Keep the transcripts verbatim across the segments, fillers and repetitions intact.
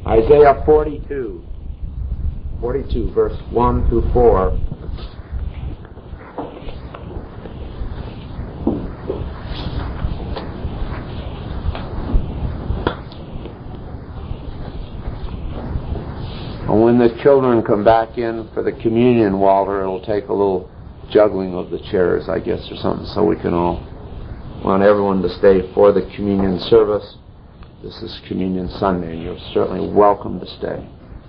Isaiah forty-two. forty-two, verse one through four. And when the children come back in for the communion, Walter, it'll take a little juggling of the chairs, I guess, or something, so we can all want everyone to stay for the communion service. This is Communion Sunday, and you're certainly welcome to stay.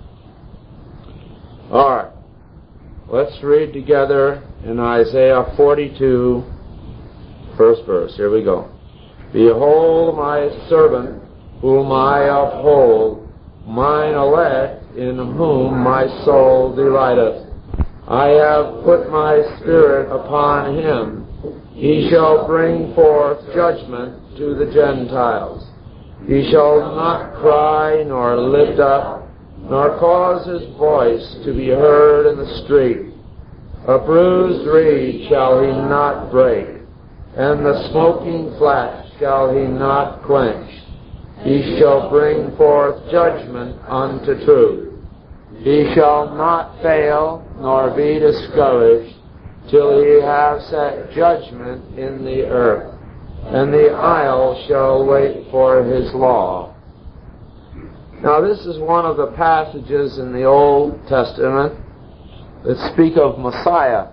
All right. Let's read together in Isaiah forty-two, first verse. Here we go. Behold my servant, whom I uphold, mine elect, in whom my soul delighteth. I have put my spirit upon him. He shall bring forth judgment to the Gentiles. He shall not cry nor lift up, nor cause his voice to be heard in the street. A bruised reed shall he not break, and the smoking flax shall he not quench. He shall bring forth judgment unto truth. He shall not fail nor be discouraged till he have set judgment in the earth, and the isle shall wait for his law. Now this is one of the passages in the Old Testament that speak of Messiah.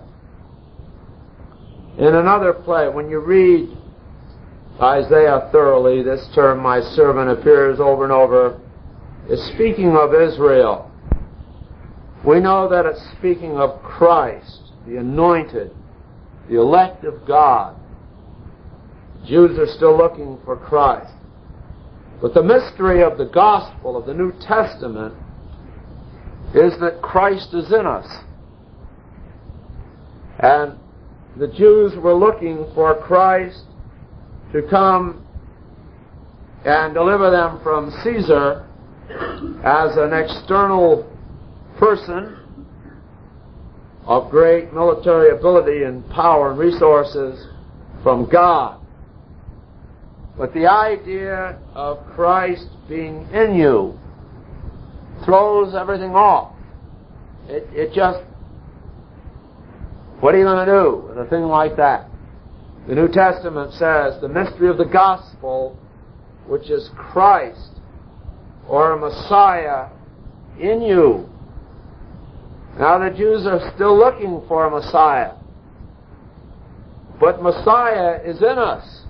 In another place, when you read Isaiah thoroughly, this term, my servant, appears over and over. It's speaking of Israel. We know that it's speaking of Christ, the anointed, the elect of God. Jews are still looking for Christ. But the mystery of the gospel of the New Testament is that Christ is in us. And the Jews were looking for Christ to come and deliver them from Caesar as an external person of great military ability and power and resources from God. But the idea of Christ being in you throws everything off. It, it just, what are you going to do with a thing like that? The New Testament says the mystery of the gospel, which is Christ or a Messiah in you. Now the Jews are still looking for a Messiah, but Messiah is in us.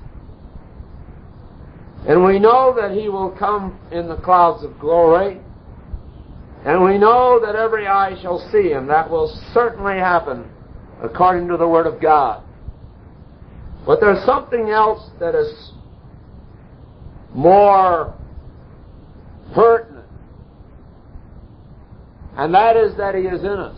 And we know that he will come in the clouds of glory, and we know that every eye shall see him. That will certainly happen according to the Word of God. But there's something else that is more pertinent, and that is that he is in us.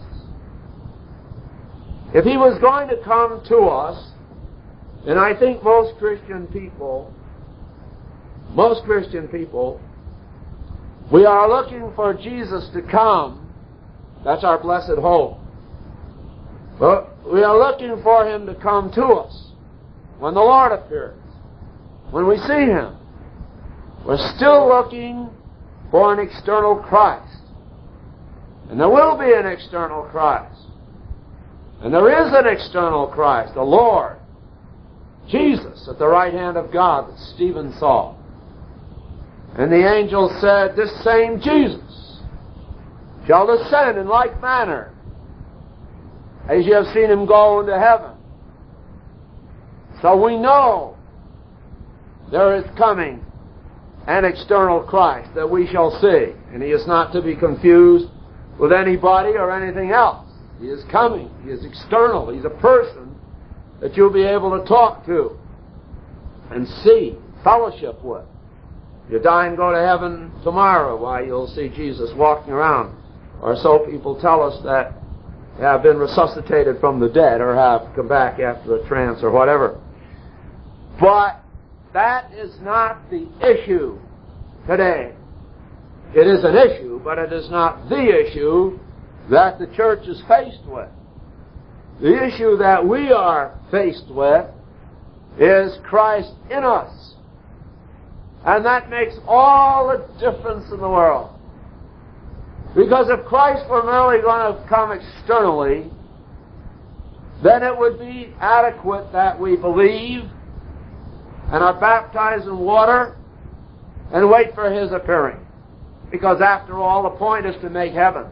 If he was going to come to us, and I think most Christian people, most Christian people, we are looking for Jesus to come. That's our blessed hope. But we are looking for him to come to us when the Lord appears, when we see him. We're still looking for an external Christ. And there will be an external Christ. And there is an external Christ, the Lord, Jesus, at the right hand of God that Stephen saw. And the angel said, this same Jesus shall descend in like manner as you have seen him go into heaven. So we know there is coming an external Christ that we shall see. And he is not to be confused with anybody or anything else. He is coming. He is external. He's a person that you'll be able to talk to and see, fellowship with. If you die and go to heaven tomorrow, why, you'll see Jesus walking around. Or so people tell us that have been resuscitated from the dead or have come back after a trance or whatever. But that is not the issue today. It is an issue, but it is not the issue that the church is faced with. The issue that we are faced with is Christ in us. And that makes all the difference in the world. Because if Christ were merely going to come externally, then it would be adequate that we believe and are baptized in water and wait for His appearing. Because after all, the point is to make heaven.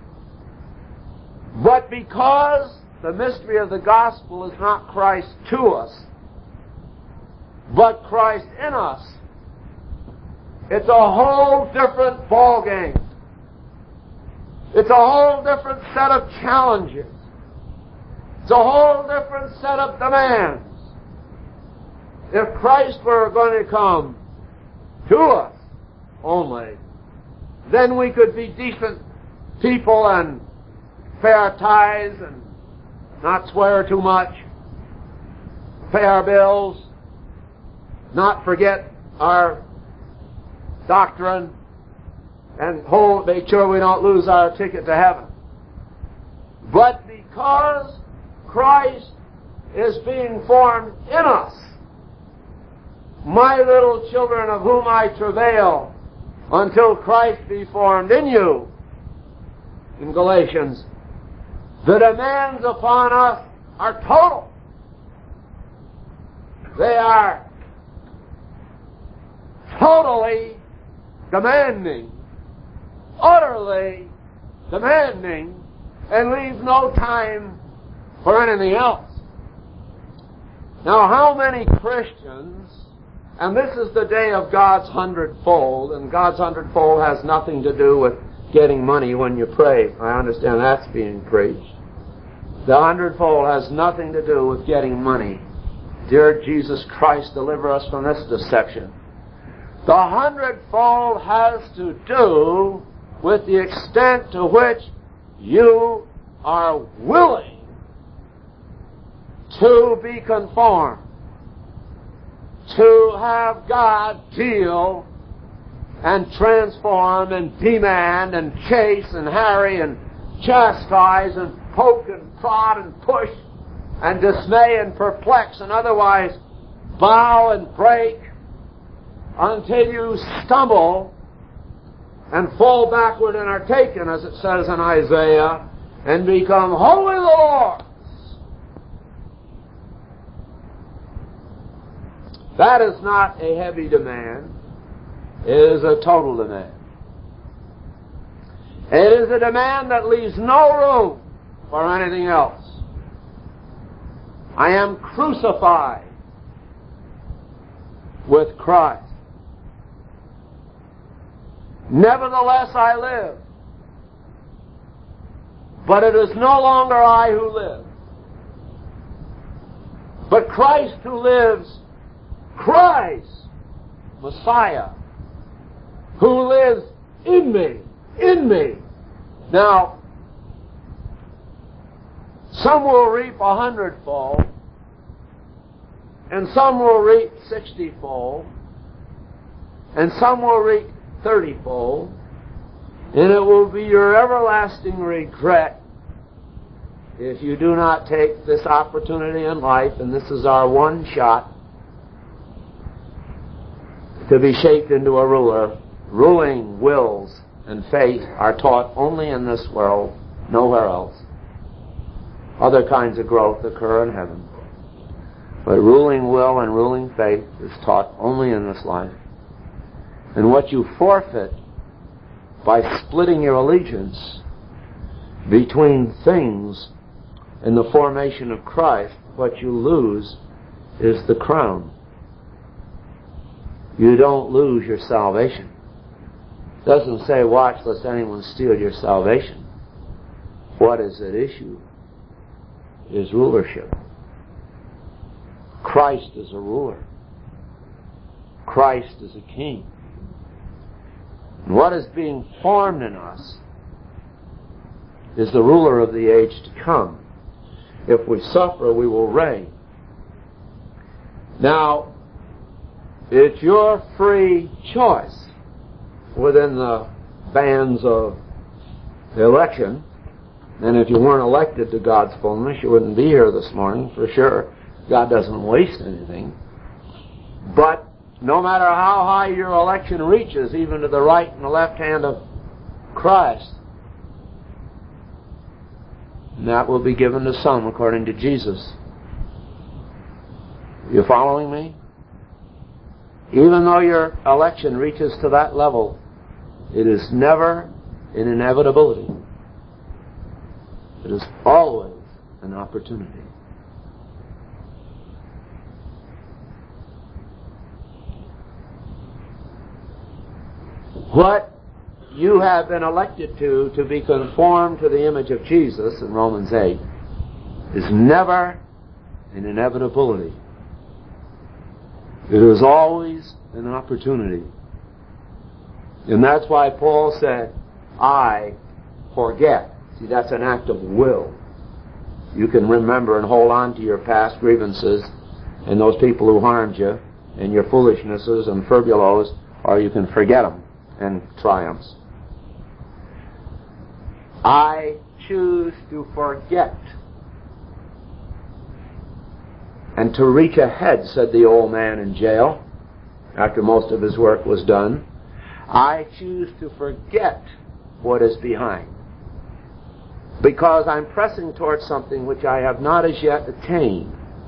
But because the mystery of the gospel is not Christ to us, but Christ in us, it's a whole different ballgame. It's a whole different set of challenges. It's a whole different set of demands. If Christ were going to come to us only, then we could be decent people and pay our tithes and not swear too much, pay our bills, not forget our doctrine, and hold, make sure we don't lose our ticket to heaven. But because Christ is being formed in us, my little children of whom I travail until Christ be formed in you, in Galatians, the demands upon us are total. They are totally demanding, utterly demanding, and leave no time for anything else. Now, how many Christians, and this is the day of God's hundredfold, and God's hundredfold has nothing to do with getting money when you pray. I understand that's being preached. The hundredfold has nothing to do with getting money. Dear Jesus Christ, deliver us from this deception. The hundredfold has to do with the extent to which you are willing to be conformed, to have God deal and transform and demand and chase and harry and chastise and poke and prod and push and dismay and perplex and otherwise bow and break until you stumble and fall backward and are taken, as it says in Isaiah, and become wholly the Lord's. That is not a heavy demand. It is a total demand. It is a demand that leaves no room for anything else. I am crucified with Christ. Nevertheless I live. But it is no longer I who live, but Christ who lives, Christ, Messiah, who lives in me, in me. Now, some will reap a hundredfold, and some will reap sixtyfold, and some will reap thirtyfold, and it will be your everlasting regret if you do not take this opportunity in life, and this is our one shot, to be shaped into a ruler. Ruling wills and fate are taught only in this world, nowhere else. Other kinds of growth occur in heaven. But ruling will and ruling fate is taught only in this life. And what you forfeit by splitting your allegiance between things in the formation of Christ, what you lose is the crown. You don't lose your salvation. It doesn't say, watch lest anyone steal your salvation. What is at issue is rulership. Christ is a ruler. Christ is a king. And what is being formed in us is the ruler of the age to come. If we suffer, we will reign. Now, it's your free choice within the bands of the election. And if you weren't elected to God's fullness, you wouldn't be here this morning, for sure. God doesn't waste anything. But no matter how high your election reaches, even to the right and the left hand of Christ, and that will be given to some according to Jesus. You following me? Even though your election reaches to that level, it is never an inevitability. It is always an opportunity. What you have been elected to, to be conformed to the image of Jesus in Romans eight, is never an inevitability. It is always an opportunity. And that's why Paul said, I forget. See, that's an act of will. You can remember and hold on to your past grievances and those people who harmed you and your foolishnesses and furbulos, or you can forget them and triumphs. I choose to forget and to reach ahead, said the old man in jail after most of his work was done. I choose to forget what is behind, because I'm pressing towards something which I have not as yet attained.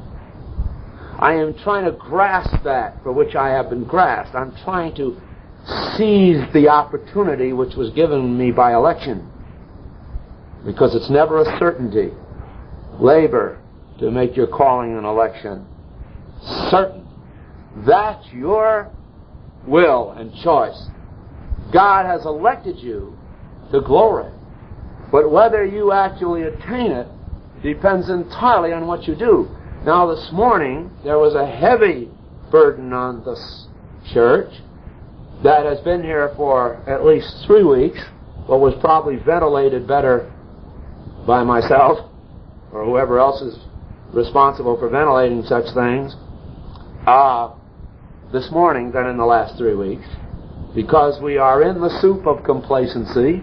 I am trying to grasp that for which I have been grasped. I'm trying to seize the opportunity which was given me by election, because it's never a certainty. Labor to make your calling an election certain. That's your will and choice. God has elected you to glory, but whether you actually attain it depends entirely on what you do. Now, this morning there was a heavy burden on this church that has been here for at least three weeks, but was probably ventilated better by myself or whoever else is responsible for ventilating such things uh, this morning than in the last three weeks, because we are in the soup of complacency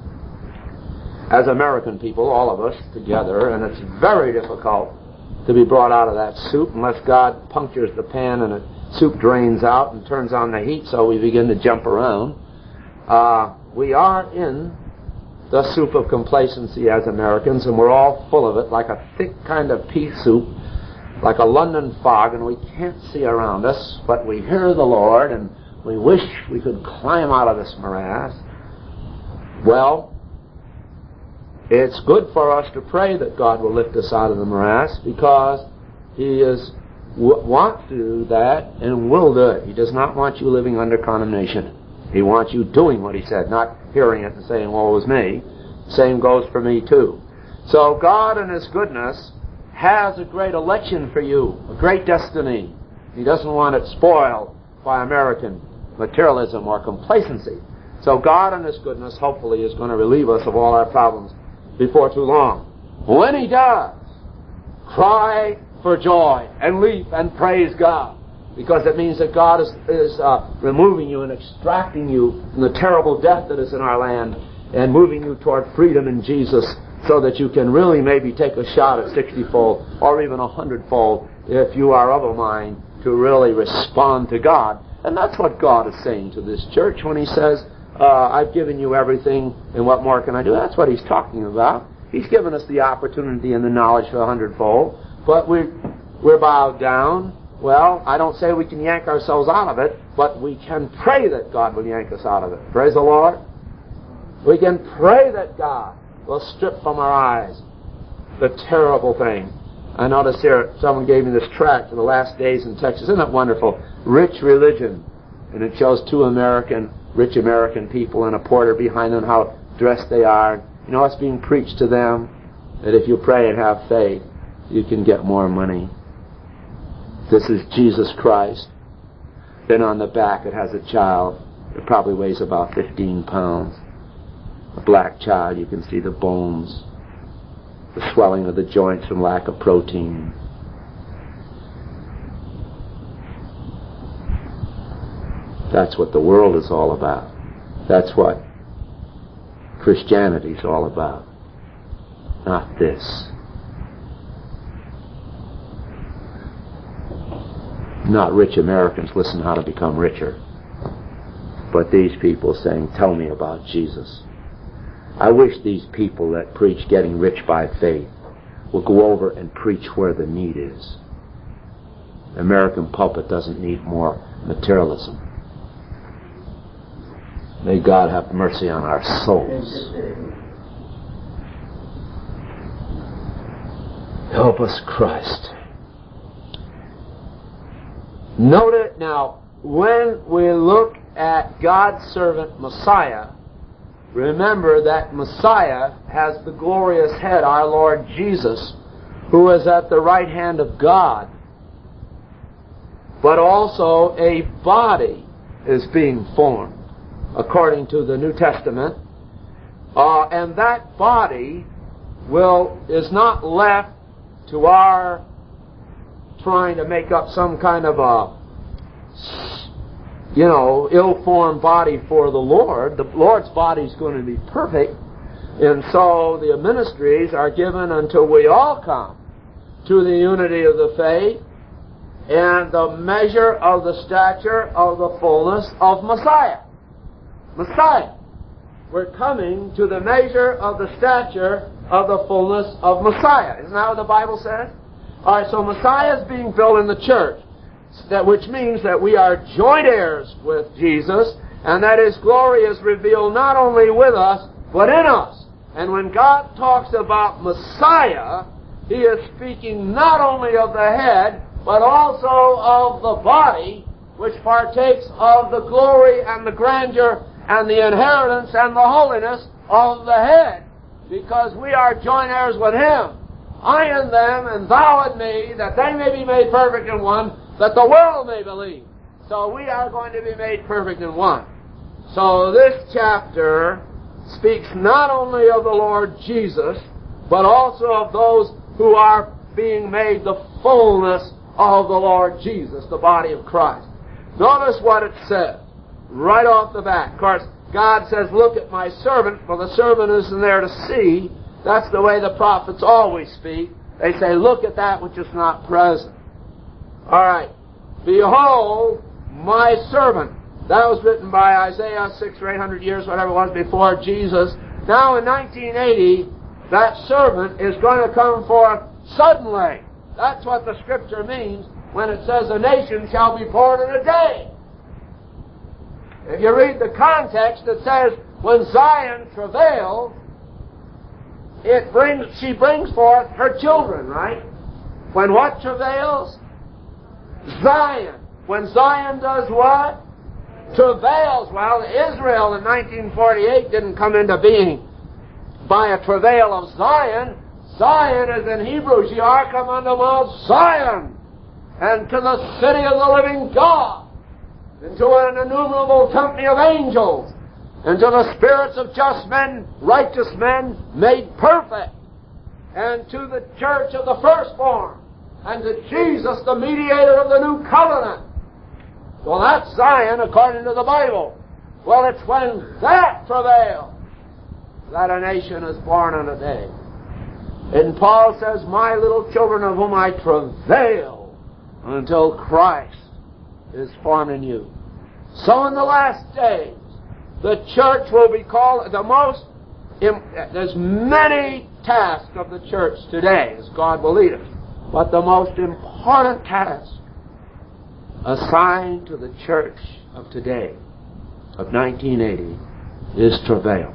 as American people, all of us together, and it's very difficult to be brought out of that soup unless God punctures the pan and the soup drains out and turns on the heat so we begin to jump around. Uh, we are in the soup of complacency as Americans, and we're all full of it, like a thick kind of pea soup, like a London fog, and we can't see around us, but we hear the Lord, and we wish we could climb out of this morass. Well, it's good for us to pray that God will lift us out of the morass, because He is w- wants to do that and will do it. He does not want you living under condemnation. He wants you doing what He said, not hearing it and saying, woe is me. Same goes for me too. So God in His goodness has a great election for you, a great destiny. He doesn't want it spoiled by American materialism or complacency. So God in His goodness hopefully is going to relieve us of all our problems before too long. When He does, cry for joy and leap and praise God, because it means that God is, is uh, removing you and extracting you from the terrible death that is in our land and moving you toward freedom in Jesus, so that you can really maybe take a shot at sixty-fold or even a hundred-fold if you are of a mind to really respond to God. And that's what God is saying to this church when He says, uh, I've given you everything, and what more can I do? That's what He's talking about. He's given us the opportunity and the knowledge for a hundredfold, but we're, we're bowed down. Well, I don't say we can yank ourselves out of it, but we can pray that God will yank us out of it. Praise the Lord. We can pray that God will strip from our eyes the terrible thing. I noticed here, someone gave me this tract for the last days in Texas. Isn't that wonderful? Rich Religion. And it shows two American, rich American people and a porter behind them, how dressed they are. You know what's being preached to them? That if you pray and have faith, you can get more money. This is Jesus Christ. Then on the back it has a child. It probably weighs about fifteen pounds. A black child. You can see the bones, the swelling of the joints from lack of protein. That's what the world is all about. That's what Christianity is all about. Not this. Not rich Americans listen how to become richer, but these people saying, tell me about Jesus. I wish these people that preach getting rich by faith will go over and preach where the need is. The American pulpit doesn't need more materialism. May God have mercy on our souls. Help us, Christ. Note it now, when we look at God's servant Messiah, remember that Messiah has the glorious head, our Lord Jesus, who is at the right hand of God. But also a body is being formed, according to the New Testament. Uh, and that body will is not left to our trying to make up some kind of a, you know, ill-formed body for the Lord. The Lord's body is going to be perfect. And so the ministries are given until we all come to the unity of the faith and the measure of the stature of the fullness of Messiah. Messiah. We're coming to the measure of the stature of the fullness of Messiah. Isn't that what the Bible says? All right, so Messiah is being filled in the church, that which means that we are joint heirs with Jesus, and that His glory is revealed not only with us, but in us. And when God talks about Messiah, He is speaking not only of the head, but also of the body, which partakes of the glory and the grandeur and the inheritance and the holiness of the head, because we are joint heirs with Him. I in them, and thou in me, that they may be made perfect in one, that the world may believe. So we are going to be made perfect in one. So this chapter speaks not only of the Lord Jesus, but also of those who are being made the fullness of the Lord Jesus, the body of Christ. Notice what it says right off the bat. Of course, God says, look at my servant, for the servant isn't there to see. That's the way the prophets always speak. They say, look at that which is not present. All right. Behold, my servant. That was written by Isaiah six or eight hundred years, whatever it was, before Jesus. Now in nineteen eighty, that servant is going to come forth suddenly. That's what the Scripture means when it says a nation shall be born in a day. If you read the context, it says, when Zion travails, it brings, she brings forth her children, right? When what travails? Zion. When Zion does what? Travails. Well, Israel in nineteen forty-eight didn't come into being by a travail of Zion. Zion is in Hebrew, ye are come unto Mount Zion, and to the city of the living God, and to an innumerable company of angels, and to the spirits of just men, righteous men, made perfect, and to the church of the firstborn, and to Jesus, the mediator of the new covenant. Well, that's Zion according to the Bible. Well, it's when that travails that a nation is born in a day. And Paul says, my little children of whom I travail until Christ is formed in you. So in the last days, the church will be called the most, there's many tasks of the church today, as God will lead us, but the most important task assigned to the church of today, of nineteen eighty, is travail.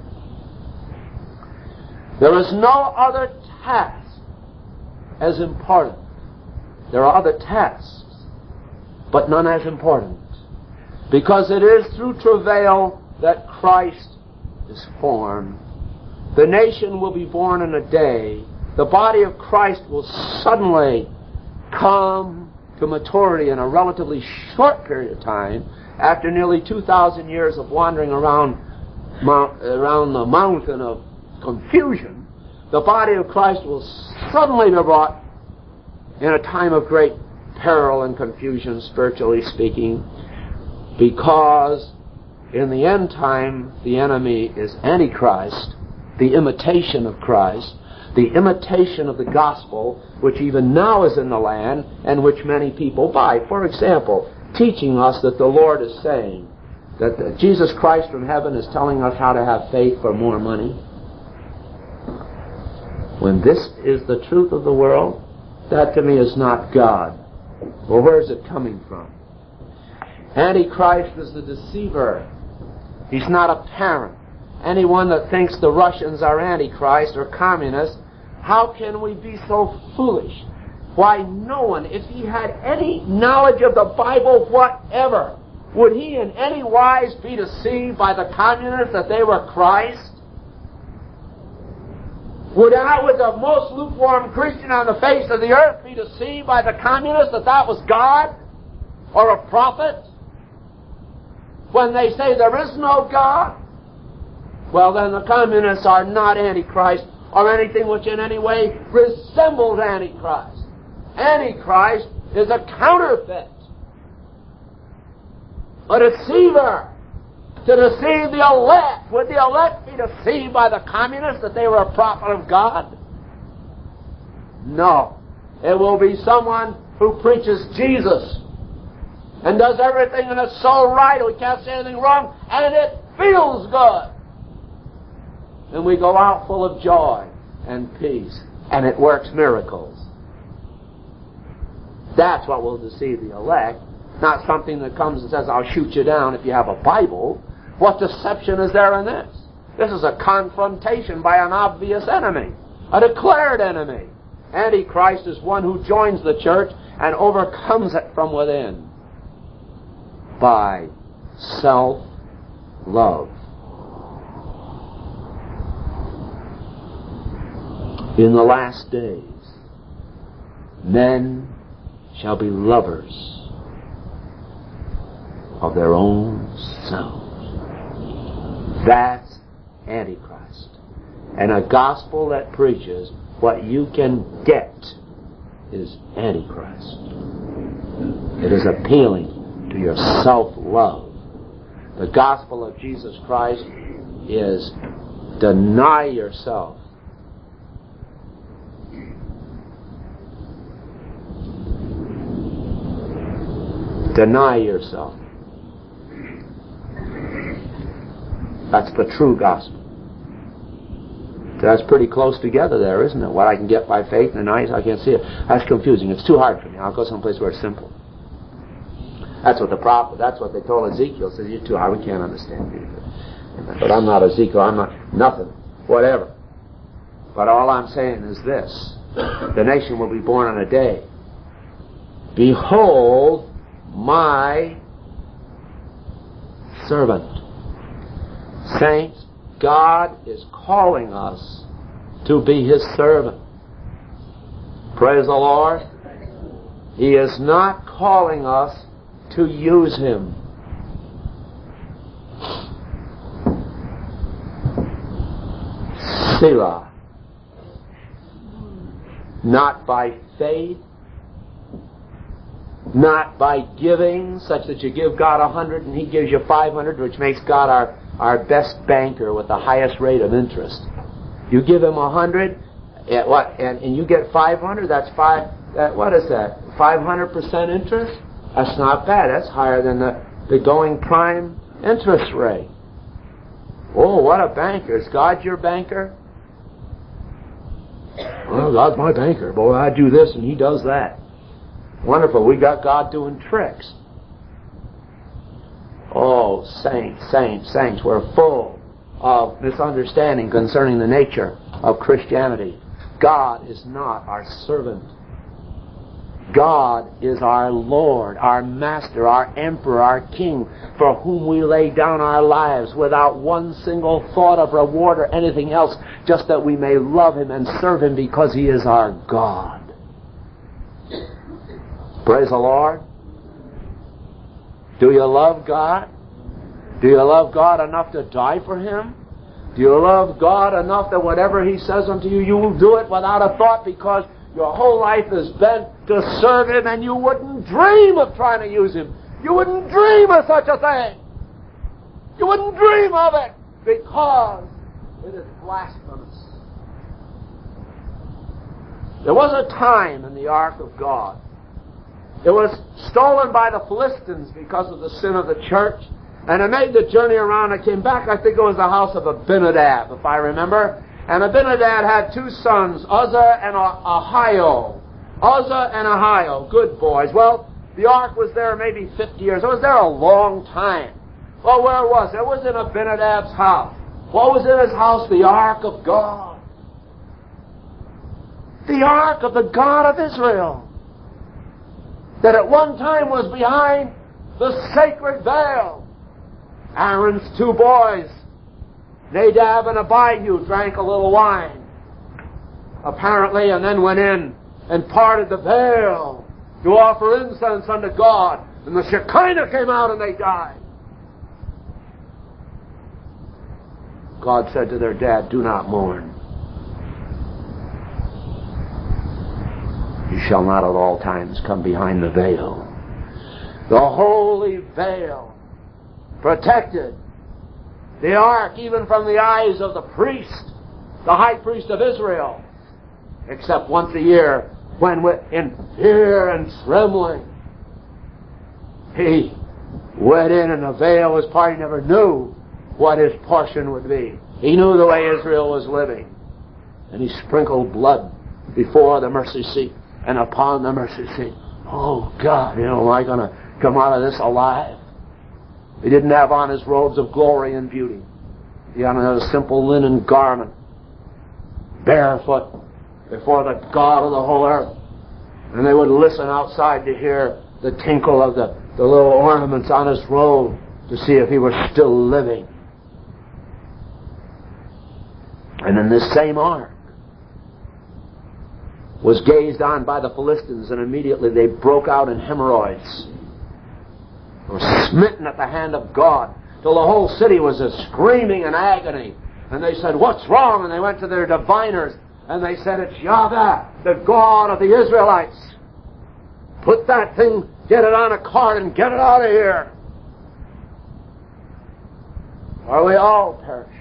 There is no other task as important. There are other tasks, but none as important. Because it is through travail that Christ is formed. The nation will be born in a day. The body of Christ will suddenly come to maturity in a relatively short period of time, after nearly two thousand years of wandering around, mount, around the mountain of confusion. The body of Christ will suddenly be brought in a time of great peril and confusion, spiritually speaking, because in the end time the enemy is Antichrist, the imitation of Christ, the imitation of the gospel, which even now is in the land and which many people buy. For example, teaching us that the Lord is saying that Jesus Christ from heaven is telling us how to have faith for more money. when this is the truth of the world, that to me is not God. Well, where is it coming from? Antichrist is the deceiver. He's not apparent. Anyone that thinks the Russians are Antichrist or communists, how can we be so foolish? Why, no one, if he had any knowledge of the Bible whatever, would he in any wise be deceived by the communists that they were Christ? Would I, with the most lukewarm Christian on the face of the earth, be deceived by the communists that that was God or a prophet? When they say there is no God, well then the communists are not Antichrist or anything which in any way resembles Antichrist. Antichrist is a counterfeit, a deceiver, to deceive the elect. Would the elect be deceived by the communists that they were a prophet of God? No. It will be someone who preaches Jesus and does everything and it's so right, we can't say anything wrong, and it feels good. And we go out full of joy and peace, and it works miracles. That's what will deceive the elect, not something that comes and says, I'll shoot you down if you have a Bible. What deception is there in this? This is a confrontation by an obvious enemy, a declared enemy. Antichrist is one who joins the church and overcomes it from within by self-love. In the last days, men shall be lovers of their own selves. That's Antichrist. And a gospel that preaches what you can get is Antichrist. It is appealing to your self-love. The gospel of Jesus Christ is deny yourself. Deny yourself. That's the true gospel. That's pretty close together there, isn't it? What I can get by faith and eyes, I can't see it. That's confusing. It's too hard for me. I'll go someplace where it's simple. That's what the prophet, that's what they told Ezekiel. Said, you're too hard, we can't understand you. But I'm not Ezekiel, I'm not nothing, whatever. But all I'm saying is this. The nation will be born on a day. Behold my servant. Saints, God is calling us to be His servant. Praise the Lord. He is not calling us to use Him. Selah. Not by faith, not by giving, such that you give God a hundred and He gives you five hundred, which makes God our, our best banker with the highest rate of interest. You give Him a hundred, at what, and, and you get five hundred, that's five, that, what is that, five hundred percent interest? That's not bad. That's higher than the, the going prime interest rate. Oh, what a banker. Is God your banker? Well, God's my banker. Boy, I do this and He does that. Wonderful. We got God doing tricks. Oh, saints, saints, saints, we're full of misunderstanding concerning the nature of Christianity. God is not our servant. God is our Lord, our Master, our Emperor, our King, for whom we lay down our lives without one single thought of reward or anything else, just that we may love Him and serve Him because He is our God. Praise the Lord. Do you love God? Do you love God enough to die for Him? Do you love God enough that whatever He says unto you, you will do it without a thought because your whole life is bent to serve Him and you wouldn't dream of trying to use Him? You wouldn't dream of such a thing. You wouldn't dream of it because it is blasphemous. There was a time in the ark of God. It was stolen by the Philistines because of the sin of the church. And I made the journey around. I came back, I think it was the house of Abinadab, if I remember. And Abinadab had two sons, Uzzah and Ahio. Uzzah and Ahio, good boys. Well, the ark was there maybe fifty years. It was there a long time. Well, where was it? It was in Abinadab's house. What was in his house? The ark of God. The ark of the God of Israel. That at one time was behind the sacred veil. Aaron's two boys, Nadab and Abihu, drank a little wine, apparently, and then went in and parted the veil to offer incense unto God. And the Shekinah came out and they died. God said to their dad, do not mourn. You shall not at all times come behind the veil. The holy veil protected the ark even from the eyes of the priest, the high priest of Israel, except once a year when in fear and trembling he went in and the veil was part. He never knew what his portion would be. He knew the way Israel was living. And he sprinkled blood before the mercy seat and upon the mercy seat. Oh God, you know, am I going to come out of this alive? He didn't have on his robes of glory and beauty. He had on a simple linen garment, barefoot before the God of the whole earth. And they would listen outside to hear the tinkle of the, the little ornaments on his robe to see if he was still living. And in this same ark was gazed on by the Philistines, and immediately they broke out in hemorrhoids. They were smitten at the hand of God, till the whole city was a screaming in agony. And they said, what's wrong? And they went to their diviners, and they said, it's Yahweh, the God of the Israelites. Put that thing, get it on a cart, and get it out of here, or we all perish.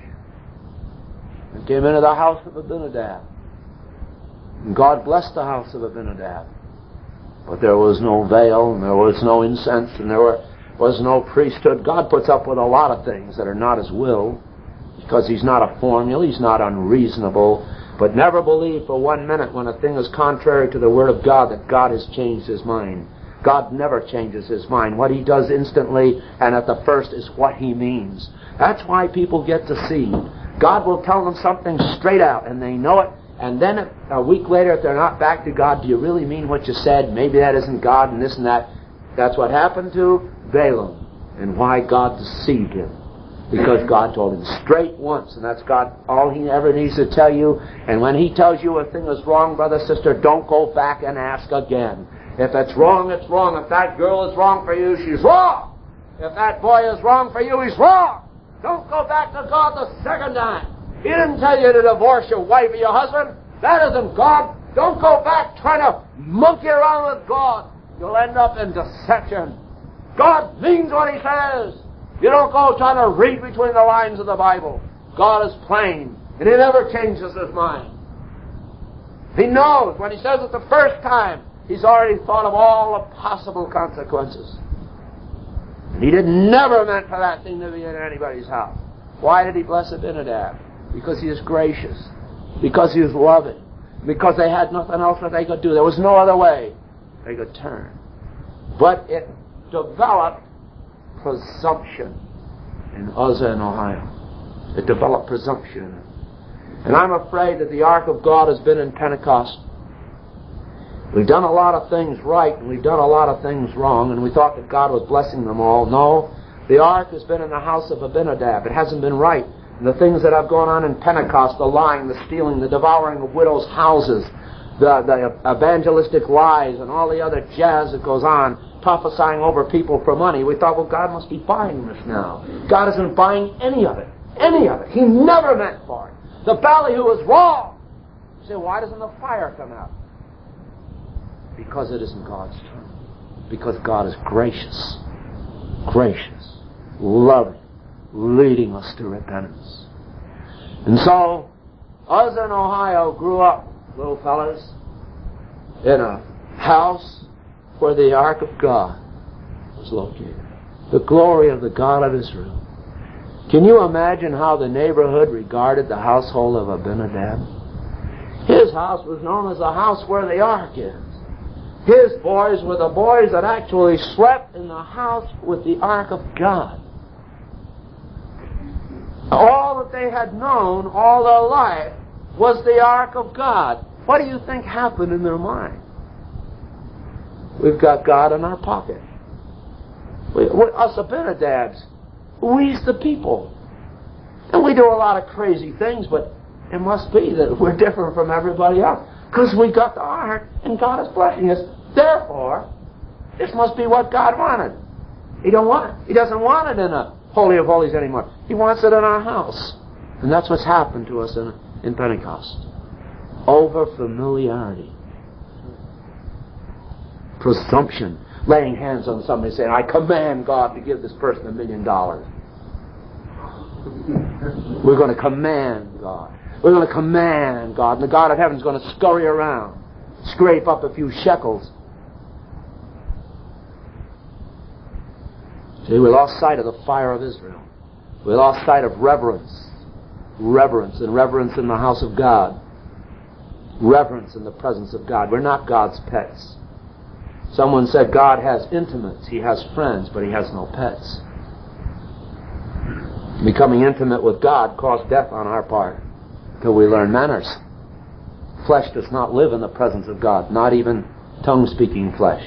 And came into the house of Abinadab. And God blessed the house of Abinadab. But there was no veil, and there was no incense, and there were, was no priesthood. God puts up with a lot of things that are not His will, because He's not a formula, He's not unreasonable. But never believe for one minute when a thing is contrary to the Word of God that God has changed His mind. God never changes His mind. What He does instantly and at the first is what He means. That's why people get deceived. God will tell them something straight out, and they know it. And then a week later, if they're not back to God, do you really mean what you said? Maybe that isn't God and this and that. That's what happened to Balaam, and why God deceived him. Because God told him straight once, and that's God, all He ever needs to tell you. And when He tells you a thing is wrong, brother, sister, don't go back and ask again. If it's wrong, it's wrong. If that girl is wrong for you, she's wrong. If that boy is wrong for you, he's wrong. Don't go back to God the second time. He didn't tell you to divorce your wife or your husband. That isn't God. Don't go back trying to monkey around with God. You'll end up in deception. God means what He says. You don't go trying to read between the lines of the Bible. God is plain, and He never changes His mind. He knows when He says it the first time, He's already thought of all the possible consequences. And He did never meant for that thing to be in anybody's house. Why did He bless Abinadab? Because he is gracious. Because he is loving. Because they had nothing else that they could do. There was no other way they could turn. But it developed presumption in Uzzah and Ahio. It developed presumption. And I'm afraid that the ark of God has been in Pentecost. We've done a lot of things right, and we've done a lot of things wrong, and we thought that God was blessing them all. No, the ark has been in the house of Abinadab. It hasn't been right. And the things that have gone on in Pentecost, the lying, the stealing, the devouring of widows' houses, the, the evangelistic lies, and all the other jazz that goes on, prophesying over people for money, we thought, well, God must be buying this now. God isn't buying any of it. Any of it. He never meant for it. The ballyhoo was wrong. You say, why doesn't the fire come out? Because it isn't God's turn. Because God is gracious. Gracious. Loving. Leading us to repentance. And so, Uzzah and Ahio grew up, little fellas, in a house where the ark of God was located. The glory of the God of Israel. Can you imagine how the neighborhood regarded the household of Abinadab? His house was known as the house where the ark is. His boys were the boys that actually slept in the house with the ark of God. All that they had known all their life was the ark of God. What do you think happened in their mind? We've got God in our pocket. We, we, us Abinadabs, we's the people. And we do a lot of crazy things, but it must be that we're different from everybody else. Because we got the ark, and God is blessing us. Therefore, this must be what God wanted. He don't want it. He doesn't want it in a Holy of Holies anymore. He wants it in our house. And that's what's happened to us in, in Pentecost. Over familiarity. Presumption. Laying hands on somebody saying, I command God to give this person a million dollars. We're going to command God. We're going to command God. And the God of heaven is going to scurry around. Scrape up a few shekels. See, we lost sight of the fire of Israel. We lost sight of reverence. Reverence and reverence in the house of God. Reverence in the presence of God. We're not God's pets. Someone said God has intimates. He has friends, but He has no pets. Becoming intimate with God caused death on our part until we learn manners. Flesh does not live in the presence of God, not even tongue-speaking flesh.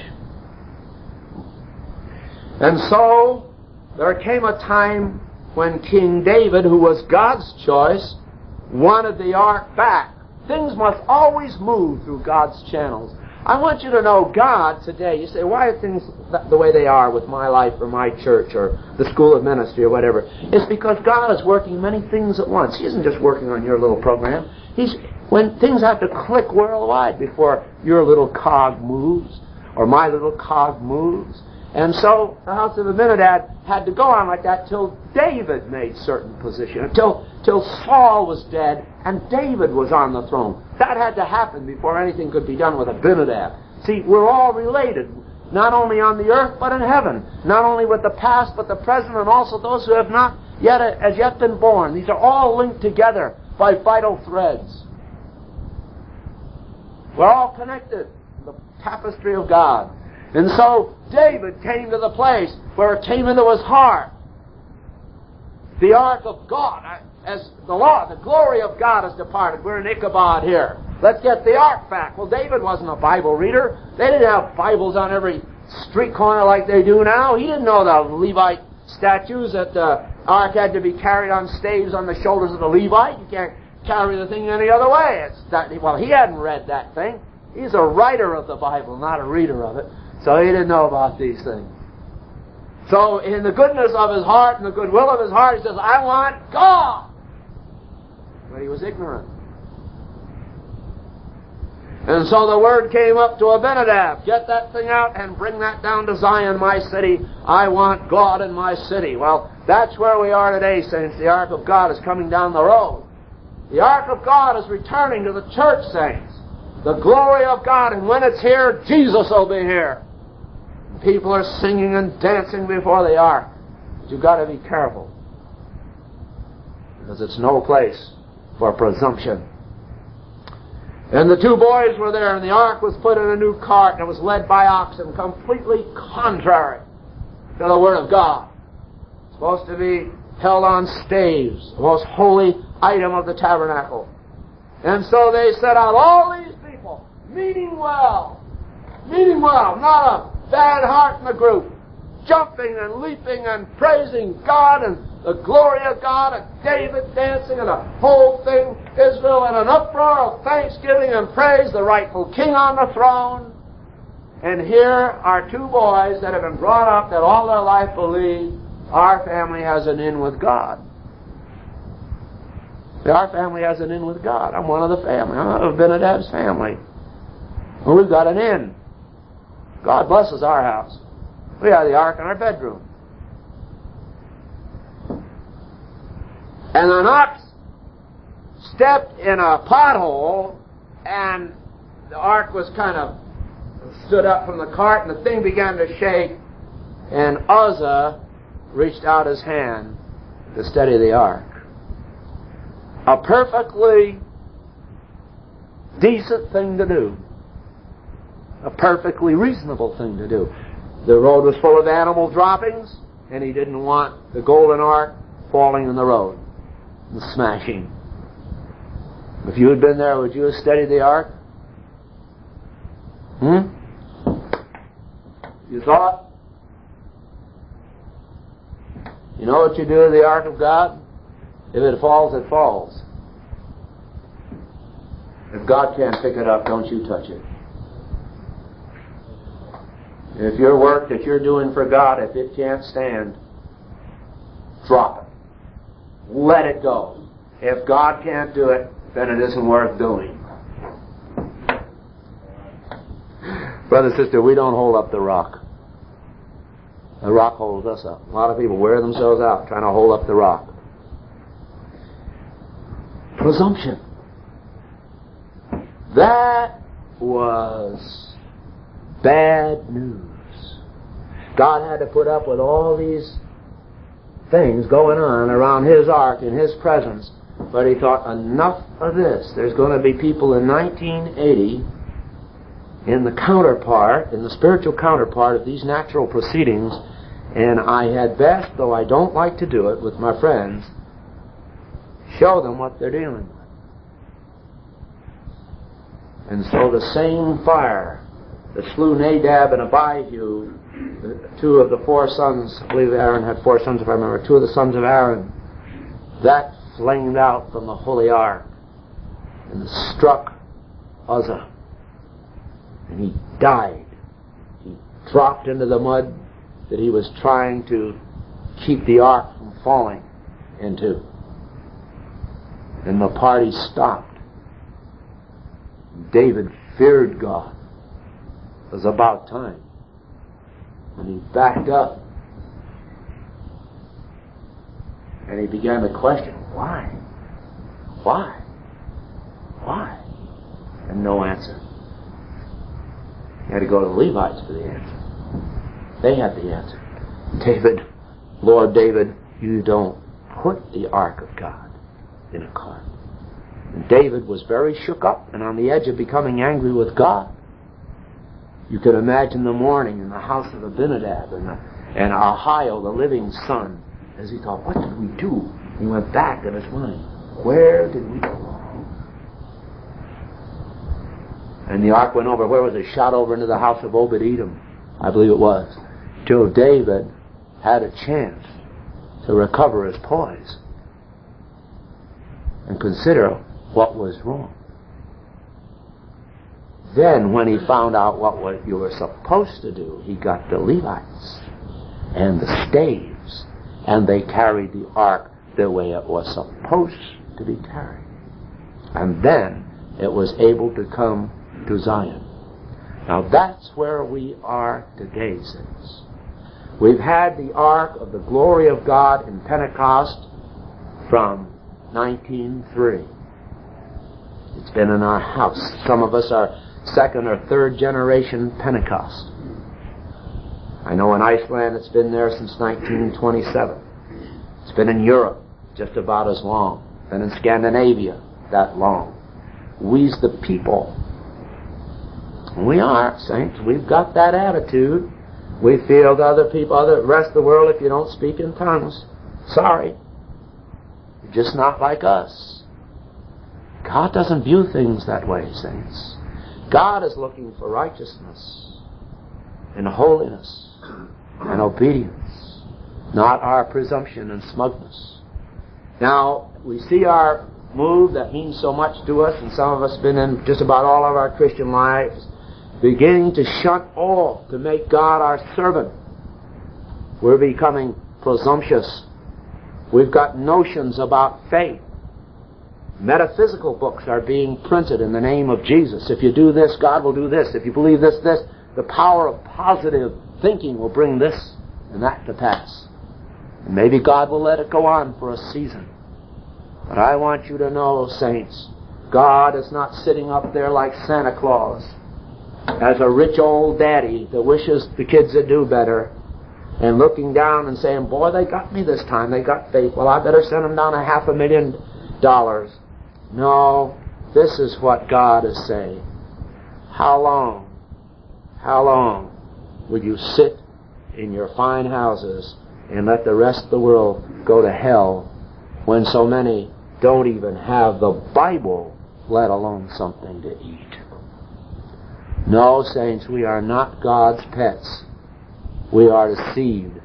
And so, there came a time when King David, who was God's choice, wanted the ark back. Things must always move through God's channels. I want you to know God today. You say, why are things the way they are with my life or my church or the school of ministry or whatever? It's because God is working many things at once. He isn't just working on your little program. He's when things have to click worldwide before your little cog moves or my little cog moves. And so the house of Abinadab had to go on like that till David made certain position, until till Saul was dead and David was on the throne. That had to happen before anything could be done with Abinadab. See, we're all related, not only on the earth but in heaven, not only with the past but the present, and also those who have not yet as yet been born. These are all linked together by vital threads. We're all connected to the tapestry of God. And so David came to the place where it came into his heart. The ark of God, as the Lord, the glory of God has departed. We're in Ichabod here. Let's get the ark back. Well, David wasn't a Bible reader. They didn't have Bibles on every street corner like they do now. He didn't know the Levite statutes that the ark had to be carried on staves on the shoulders of the Levite. You can't carry the thing any other way. It's that, well, he hadn't read that thing. He's a writer of the Bible, not a reader of it. So he didn't know about these things. So in the goodness of his heart and the goodwill of his heart, he says, I want God. But he was ignorant. And so the word came up to Abinadab, get that thing out and bring that down to Zion, my city. I want God in my city. Well, that's where we are today, saints. The ark of God is coming down the road. The ark of God is returning to the church, saints. The glory of God, and when it's here, Jesus will be here. People are singing and dancing before the ark. But you've got to be careful, because it's no place for presumption. And the two boys were there, and the ark was put in a new cart, and it was led by oxen, completely contrary to the Word of God. It's supposed to be held on staves, the most holy item of the tabernacle. And so they set out, all these people, meaning well, meaning well, not a bad heart in the group, jumping and leaping and praising God and the glory of God, and David dancing, and the whole thing, Israel in an uproar of thanksgiving and praise, the rightful king on the throne. And here are two boys that have been brought up that all their life believe our family has an in with God. Our family has an in with God. I'm one of the family. I'm of Abinadab's family. Well, we've got an in. God blesses our house. We have the ark in our bedroom. And an ox stepped in a pothole, and the ark was kind of stood up from the cart, and the thing began to shake, and Uzzah reached out his hand to study the ark. A perfectly decent thing to do. A perfectly reasonable thing to do. The road was full of animal droppings, and he didn't want the golden ark falling in the road and smashing. If you had been there, would you have studied the ark? Hmm? You thought? You know what you do with the ark of God? If it falls, it falls. If God can't pick it up, don't you touch it. If your work that you're doing for God, if it can't stand, drop it. Let it go. If God can't do it, then it isn't worth doing. Brother, sister, we don't hold up the rock. The rock holds us up. A lot of people wear themselves out trying to hold up the rock. Presumption. That was bad news. God had to put up with all these things going on around His ark in His presence, but He thought, enough of this. There's going to be people in nineteen eighty in the counterpart, in the spiritual counterpart of these natural proceedings, and I had best, though I don't like to do it with my friends, show them what they're dealing with. And so the same fire that slew Nadab and Abihu, two of the four sons, I believe Aaron had four sons if I remember, two of the sons of Aaron, that flamed out from the holy ark and struck Uzzah. And he died. He dropped into the mud that he was trying to keep the ark from falling into. And the party stopped. David feared God. It was about time. And he backed up. And he began to question, why? Why? Why? And no answer. He had to go to the Levites for the answer. They had the answer. David, Lord David, you don't put the ark of God in a cart. And David was very shook up and on the edge of becoming angry with God. You could imagine the morning in the house of Abinadab and, the, and Ahio, the living son, as he thought, what did we do? He went back in his mind. Where did we go wrong? And the ark went over. Where was it? Shot over into the house of Obed-Edom, I believe it was, till David had a chance to recover his poise and consider what was wrong. Then when he found out what, what you were supposed to do, he got the Levites and the staves, and they carried the ark the way it was supposed to be carried. And then it was able to come to Zion. Now that's where we are today, saints. We've had the ark of the glory of God in Pentecost from nineteen oh three. It's been in our house. Some of us are second or third generation Pentecost. I know in Iceland it's been there since nineteen twenty-seven. It's been in Europe just about as long. Been in Scandinavia that long. We's the people. We are, saints. We've got that attitude. We feel to other people, other rest of the world, if you don't speak in tongues, sorry. You're just not like us. God doesn't view things that way, saints. God is looking for righteousness and holiness and obedience, not our presumption and smugness. Now, we see our move that means so much to us, and some of us have been in just about all of our Christian lives, beginning to shun all to make God our servant. We're becoming presumptuous. We've got notions about faith. Metaphysical books are being printed in the name of Jesus. If you do this, God will do this. If you believe this, this, the power of positive thinking will bring this and that to pass. And maybe God will let it go on for a season. But I want you to know, saints, God is not sitting up there like Santa Claus as a rich old daddy that wishes the kids would do better. and looking down and saying, boy, they got me this time. They got faith. Well, I better send them down a half a million dollars. No, this is what God is saying. How long, how long will you sit in your fine houses and let the rest of the world go to hell when so many don't even have the Bible, let alone something to eat? No, saints, we are not God's pets. We are deceived.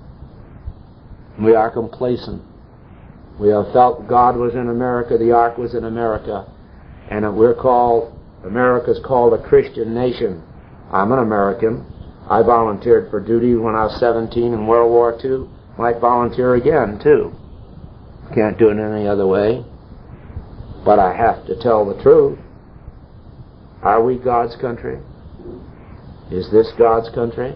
We are complacent. We have felt God was in America, the ark was in America, and we're called, America's called a Christian nation. I'm an American. I volunteered for duty when I was seventeen in World War Two. Might volunteer again, too. Can't do it any other way. But I have to tell the truth. Are we God's country? Is this God's country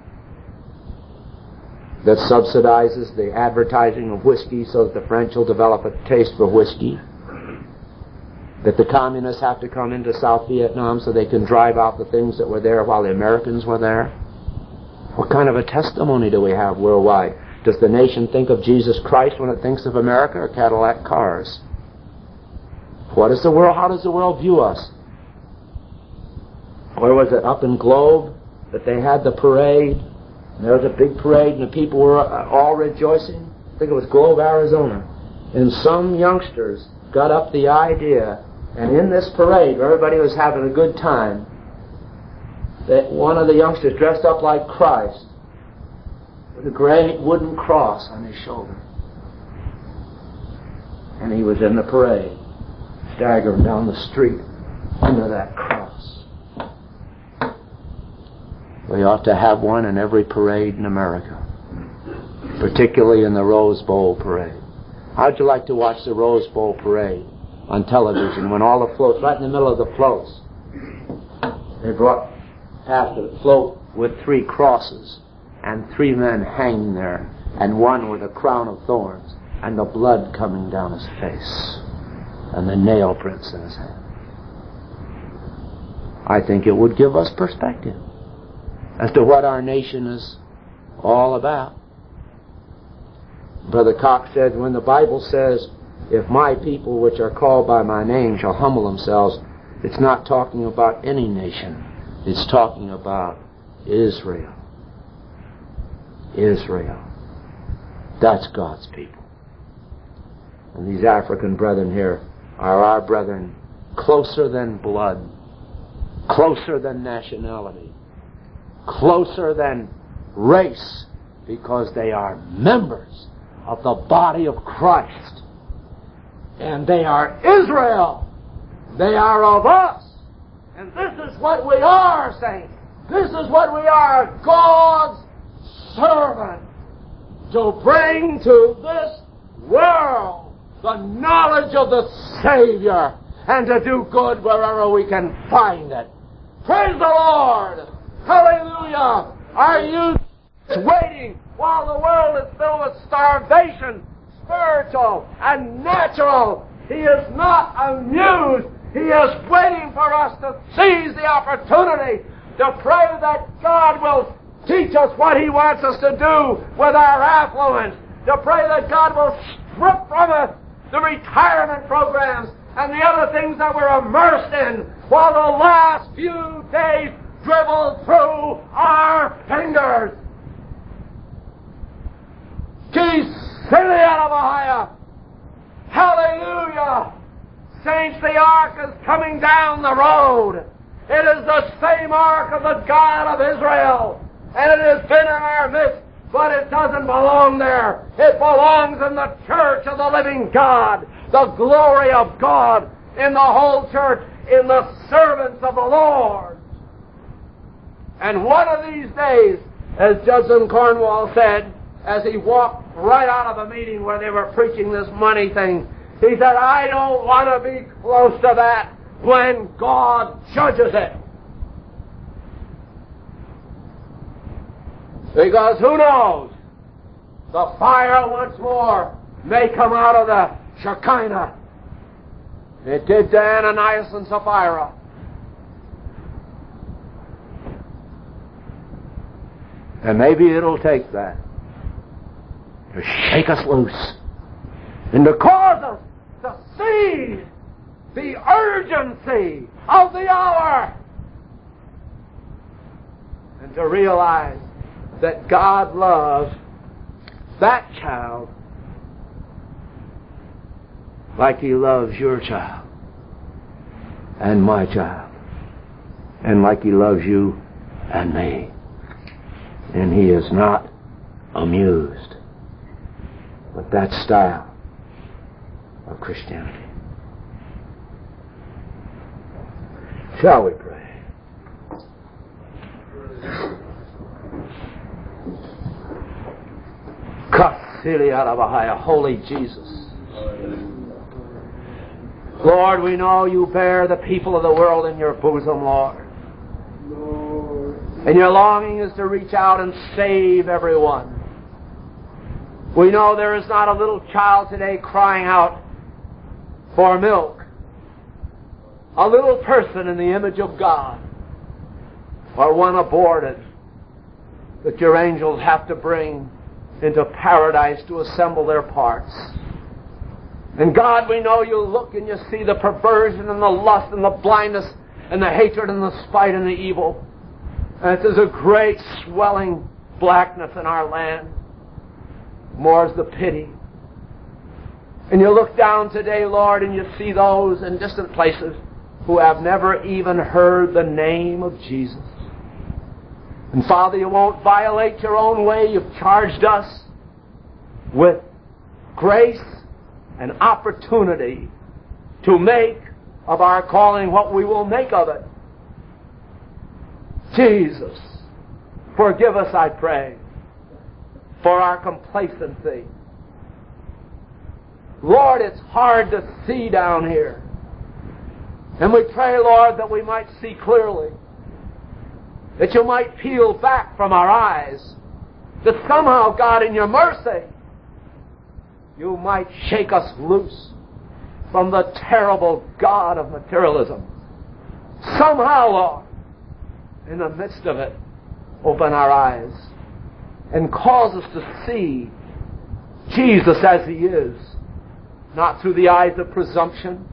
that subsidizes the advertising of whiskey so that the French will develop a taste for whiskey? That the communists have to come into South Vietnam so they can drive out the things that were there while the Americans were there? What kind of a testimony do we have worldwide? Does the nation think of Jesus Christ when it thinks of America, or Cadillac cars? What is the world? How does the world view us? Or was it up in Globe that they had the parade? And there was a big parade and the people were all rejoicing. I think it was Globe, Arizona. And some youngsters got up the idea, and in this parade where everybody was having a good time, that one of the youngsters dressed up like Christ with a great wooden cross on his shoulder. And he was in the parade, staggering down the street under that cross. We ought to have one in every parade in America, particularly in the Rose Bowl parade. How'd you like to watch the Rose Bowl parade on television when all the floats, right in the middle of the floats, they brought half the float with three crosses and three men hanging there and one with a crown of thorns and the blood coming down his face and the nail prints in his hand? I think it would give us perspective as to what our nation is all about. Brother Cox said, when the Bible says, if my people which are called by my name shall humble themselves, it's not talking about any nation. It's talking about Israel. Israel. That's God's people. And these African brethren here are our brethren, closer than blood, closer than nationality, closer than race, because they are members of the body of Christ. And they are Israel. They are of us. And this is what we are, saints. This is what we are, God's servant, to bring to this world the knowledge of the Savior and to do good wherever we can find it. Praise the Lord! Hallelujah! Are you waiting while the world is filled with starvation, spiritual and natural? He is not amused. He is waiting for us to seize the opportunity to pray that God will teach us what He wants us to do with our affluence, to pray that God will strip from us the retirement programs and the other things that we're immersed in while the last few days dribble through our fingers. Hallelujah! Saints, the ark is coming down the road. It is the same ark of the God of Israel, and it has been in our midst, but it doesn't belong there. It belongs in the church of the living God, the glory of God in the whole church, in the servants of the Lord. And one of these days, as Judson Cornwall said, as he walked right out of a meeting where they were preaching this money thing, he said, I don't want to be close to that when God judges it. Because who knows? The fire once more may come out of the Shekinah. It did to Ananias and Sapphira. And maybe it'll take that to shake us loose and to cause us to see the urgency of the hour and to realize that God loves that child like He loves your child and my child, and like He loves you and me. And He is not amused with that style of Christianity. Shall we pray? Holy Jesus. Lord, we know You bear the people of the world in Your bosom, Lord. And Your longing is to reach out and save everyone. We know there is not a little child today crying out for milk. A little person in the image of God, or one aborted that Your angels have to bring into paradise to assemble their parts. And God, we know You look and You see the perversion and the lust and the blindness and the hatred and the spite and the evil. And there's a great swelling blackness in our land. More is the pity. And You look down today, Lord, and You see those in distant places who have never even heard the name of Jesus. And Father, You won't violate Your own way. You've charged us with grace and opportunity to make of our calling what we will make of it. Jesus, forgive us, I pray, for our complacency. Lord, it's hard to see down here. And we pray, Lord, that we might see clearly. That You might peel back from our eyes. That somehow, God, in Your mercy, You might shake us loose from the terrible god of materialism. Somehow, Lord, in the midst of it, open our eyes and cause us to see Jesus as He is, not through the eyes of presumption,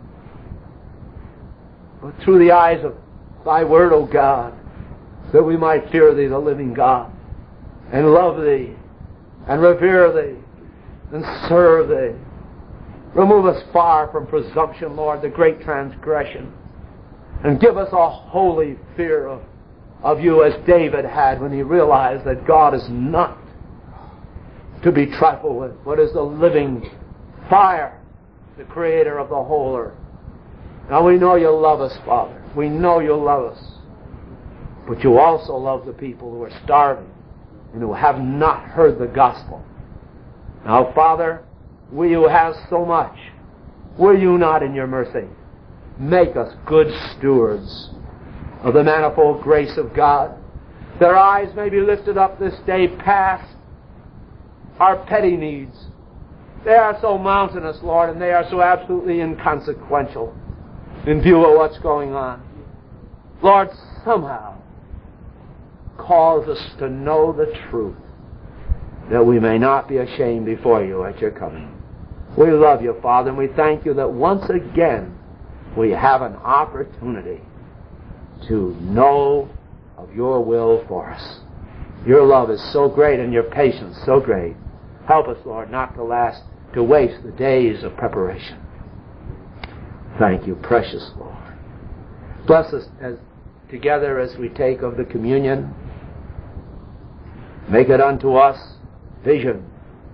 but through the eyes of Thy Word, O God, that we might fear Thee, the living God, and love Thee, and revere Thee, and serve Thee. Remove us far from presumption, Lord, the great transgression, and give us a holy fear of, of You, as David had when he realized that God is not to be trifled with, but is the living fire, the creator of the whole earth. Now we know You love us, Father. We know You love us. But You also love the people who are starving and who have not heard the gospel. Now, Father, we who have so much, will You not in Your mercy make us good stewards of the manifold grace of God? Their eyes may be lifted up this day past our petty needs. They are so mountainous, Lord, and they are so absolutely inconsequential in view of what's going on. Lord, somehow cause us to know the truth, that we may not be ashamed before You at Your coming. We love You, Father, and we thank You that once again we have an opportunity to know of Your will for us. Your love is so great and Your patience so great. Help us, Lord, not to last, to waste the days of preparation. Thank You, precious Lord. Bless us as together as we take of the communion. Make it unto us vision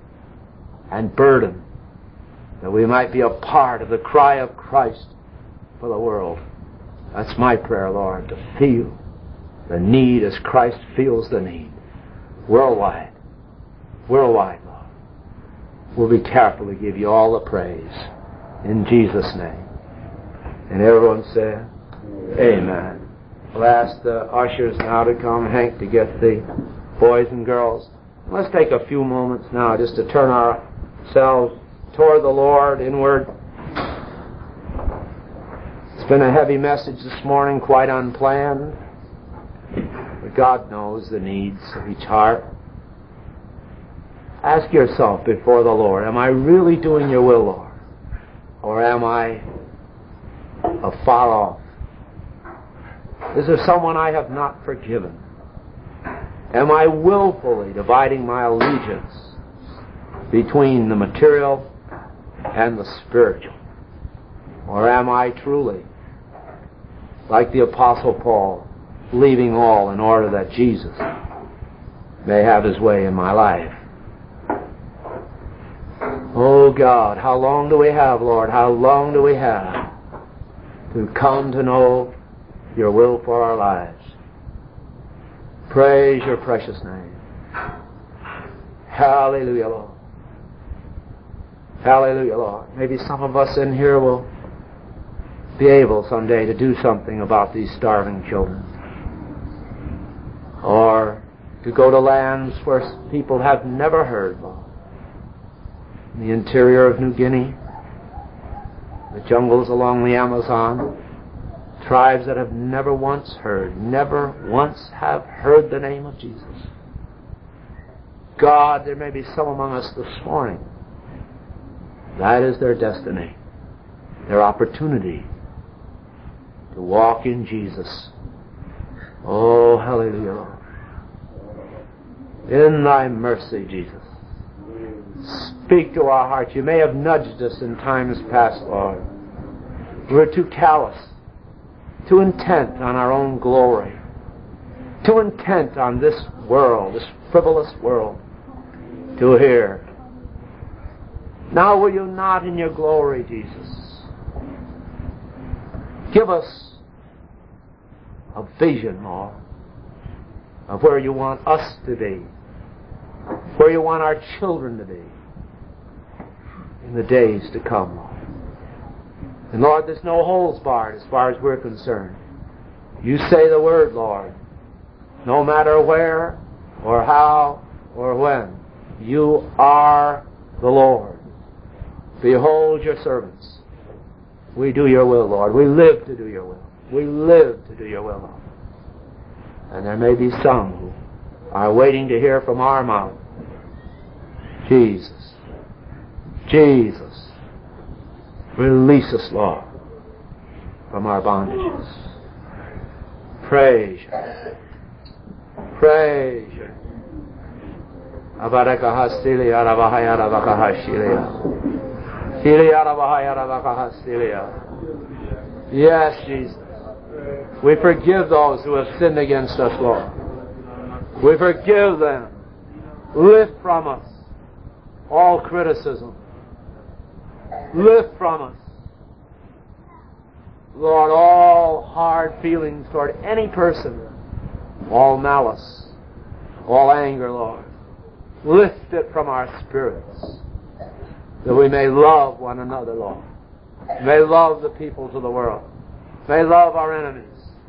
and burden, that we might be a part of the cry of Christ for the world. That's my prayer, Lord, to feel the need as Christ feels the need. Worldwide. Worldwide, Lord. We'll be careful to give You all the praise. In Jesus' name. And everyone said, Amen. I'll ask the ushers now to come, Hank, to get the boys and girls. Let's take a few moments now just to turn ourselves toward the Lord, inward. It's been a heavy message this morning, quite unplanned. But God knows the needs of each heart. Ask yourself before the Lord, am I really doing your will, Lord? Or am I afar off? Is there someone I have not forgiven? Am I willfully dividing my allegiance between the material and the spiritual? Or am I truly, like the Apostle Paul, leaving all in order that Jesus may have His way in my life? Oh God, how long do we have, Lord? How long do we have to come to know your will for our lives? Praise your precious name. Hallelujah, Lord. Hallelujah, Lord. Maybe some of us in here will be able someday to do something about these starving children. Or to go to lands where people have never heard, Lord. In the interior of New Guinea, the jungles along the Amazon, tribes that have never once heard, never once have heard the name of Jesus. God, there may be some among us this morning. That is their destiny, their opportunity to walk in Jesus. Oh, hallelujah, Lord. In thy mercy, Jesus, speak to our hearts. You may have nudged us in times past, Lord. We're too callous, too intent on our own glory, too intent on this world, this frivolous world, to hear. Now will you not in your glory, Jesus, give us a vision, Lord, of where you want us to be, where you want our children to be in the days to come, Lord. And Lord, there's no holds barred as far as we're concerned. You say the word, Lord, no matter where or how or when. You are the Lord. Behold your servants. We do your will, Lord. We live to do your will. We live to do your will, Lord. And there may be some who are waiting to hear from our mouth, Jesus, Jesus, release us, Lord, from our bondages. Praise you. Praise you. Abarakahasilia, Rabahaya, Rabakahashilia. Hilia, Rabahaya, Rabakahasilia. Yes, Jesus. We forgive those who have sinned against us, Lord. We forgive them. Lift from us all criticism. Lift from us, Lord, all hard feelings toward any person, all malice, all anger, Lord. Lift it from our spirits, that we may love one another, Lord. May love the peoples of the world. May love our enemies.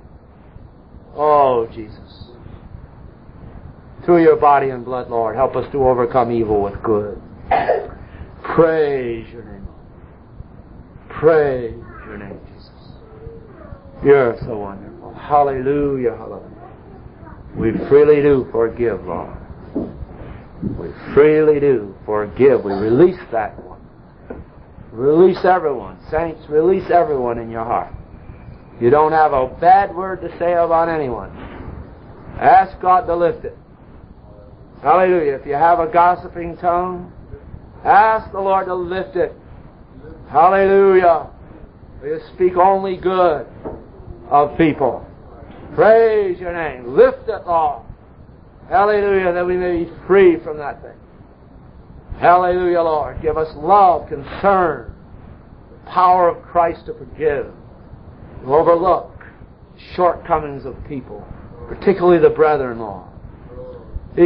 Oh, Jesus. Through your body and blood, Lord, help us to overcome evil with good. Praise your name, Lord. Praise your name, Jesus. You're so wonderful. Hallelujah, hallelujah. We freely do forgive, Lord. We freely do forgive. We release that one. Release everyone. Saints, release everyone in your heart. You don't have a bad word to say about anyone. Ask God to lift it. Hallelujah. If you have a gossiping tongue, ask the Lord to lift it. Hallelujah. You speak only good of people. Praise your name. Lift it, Lord. Hallelujah, that we may be free from that thing. Hallelujah, Lord. Give us love, concern, the power of Christ to forgive, to overlook shortcomings of people, particularly the brethren-in-law. We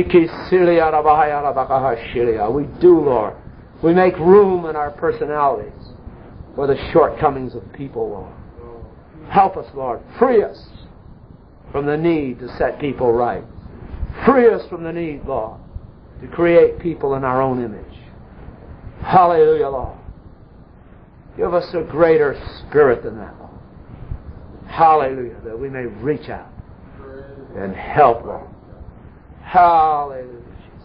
do, Lord. We make room in our personalities for the shortcomings of people, Lord. Help us, Lord. Free us from the need to set people right. Free us from the need, Lord, to create people in our own image. Hallelujah, Lord. Give us a greater spirit than that, Lord. Hallelujah, that we may reach out and help, Lord. Hallelujah,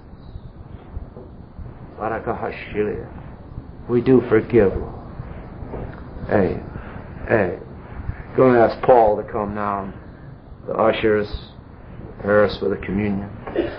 Jesus. We do forgive, Lord. Hey, hey. Going to ask Paul to come now. The ushers prepare us for the communion.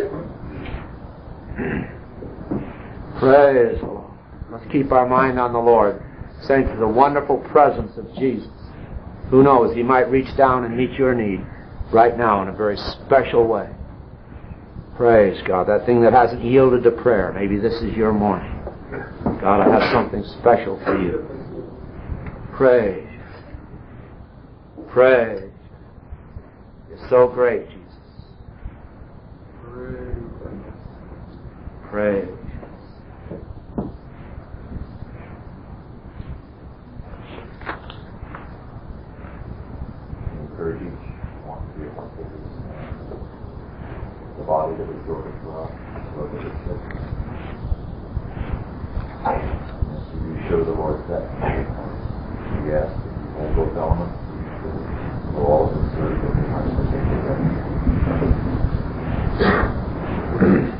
Praise the Lord. Let's keep our mind on the Lord. Thanks for the wonderful presence of Jesus. Who knows, He might reach down and meet your need right now in a very special way. Praise God. That thing that hasn't yielded to prayer, maybe this is your morning. God, I have something special for you. Praise. Praise. You're so great, Jesus. Praise. Encourage each one to be a partaker. The body that is broken for us, the blood that is shed. As you show the Lord that, we ask that you hold those elements, so all of us serve that we might partake of them.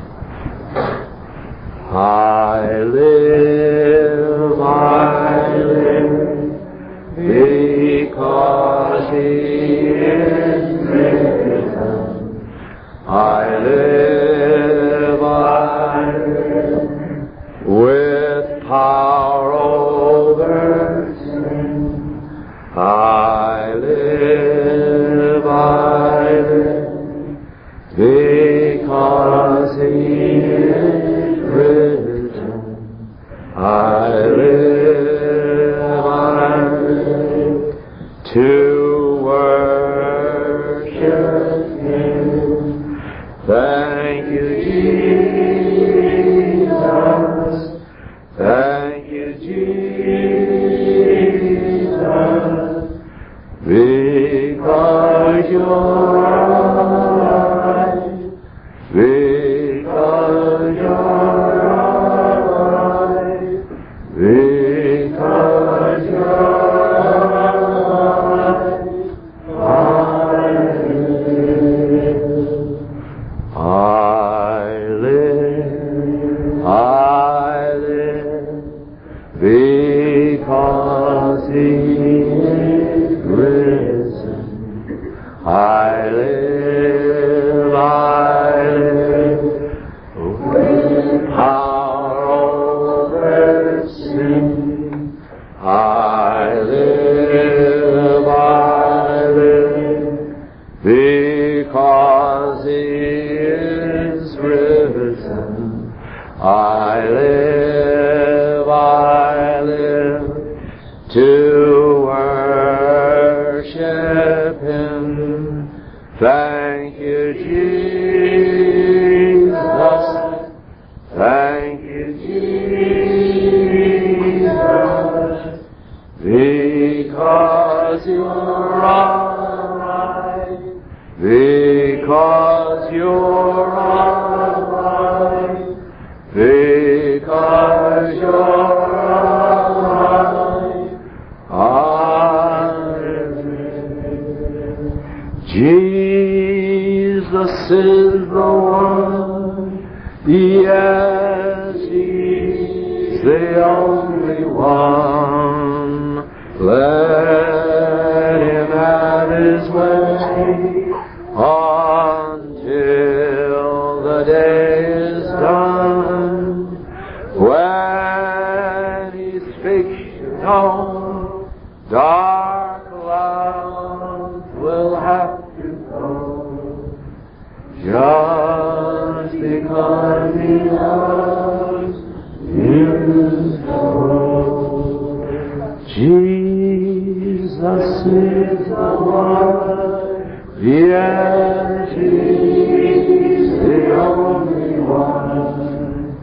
I live, I live, because He is risen. I live, I live, with power over sin. I live, I live, because He is risen. I live, I live, to worship Him. Thank you, Jesus. Thank you, Jesus. Because you're alive. Because you're alive. Because you're I live, I live, because He is risen. I live, I live, with power over sin. I live, I live, because He is risen. I live, I live, to worship Him. Thank you, Jesus. Thank you, Jesus. Because you're alive. Because you're alive. Because you're alive. I live. Jesus is the one. Yes, He's the only one. Let Him have His way until the day is done. When He speaks, you know, dark clouds will have to go. Just because He loves His soul. Jesus is the one. Yes, He's the only one.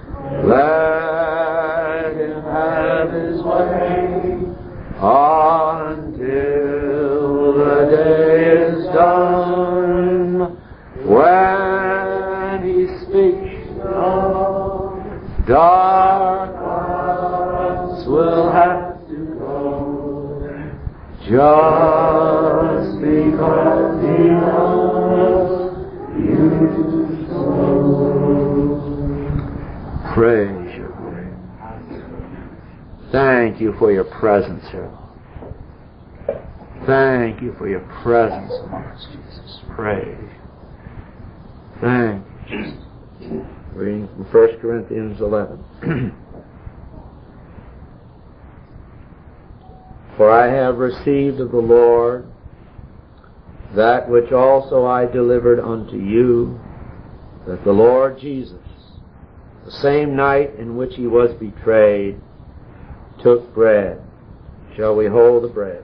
Let Him have His way until the day is done. When He speaks, no dark clouds will have to go. Just because He loves Praise your name. Thank you for your presence here, Lord. Thank you for your presence among us, Jesus. Praise you. Thank you, Jesus. Reading from First Corinthians eleven. For I have received of the Lord that which also I delivered unto you, that the Lord Jesus, the same night in which he was betrayed, took bread. Shall we hold the bread?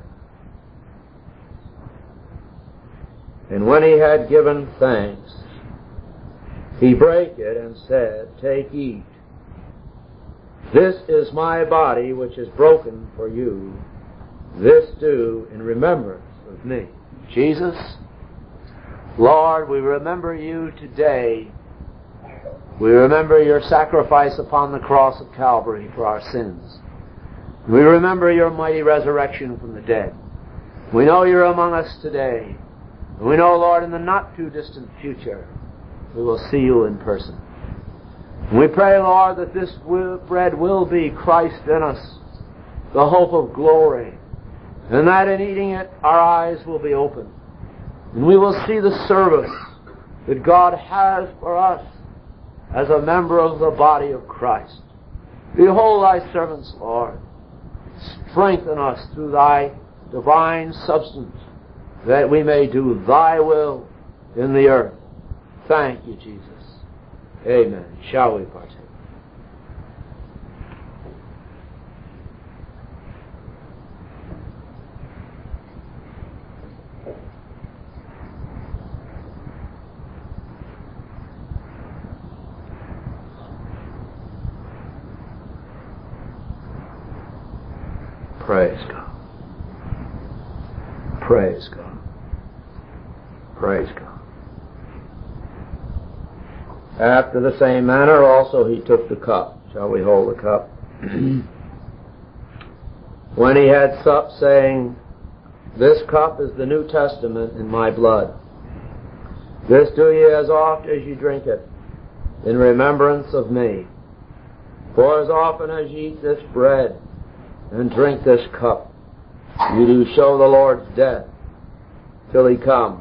And when he had given thanks, he brake it and said, Take, eat. This is my body which is broken for you. This do in remembrance of me. Jesus, Lord, we remember you today. We remember your sacrifice upon the cross of Calvary for our sins. We remember your mighty resurrection from the dead. We know you're among us today. And we know, Lord, in the not too distant future, we will see you in person. And we pray, Lord, that this bread will be Christ in us, the hope of glory, and that in eating it, our eyes will be opened. And we will see the service that God has for us as a member of the body of Christ. Behold thy servants, Lord. Strengthen us through thy divine substance, that we may do thy will in the earth. Thank you, Jesus. Amen. Shall we partake? Praise God. Praise God. Praise God. After the same manner also he took the cup. Shall we hold the cup? When he had supped, saying, This cup is the New Testament in my blood. This do ye as oft as ye drink it, in remembrance of me. For as often as ye eat this bread and drink this cup, you do show the Lord's death till he come.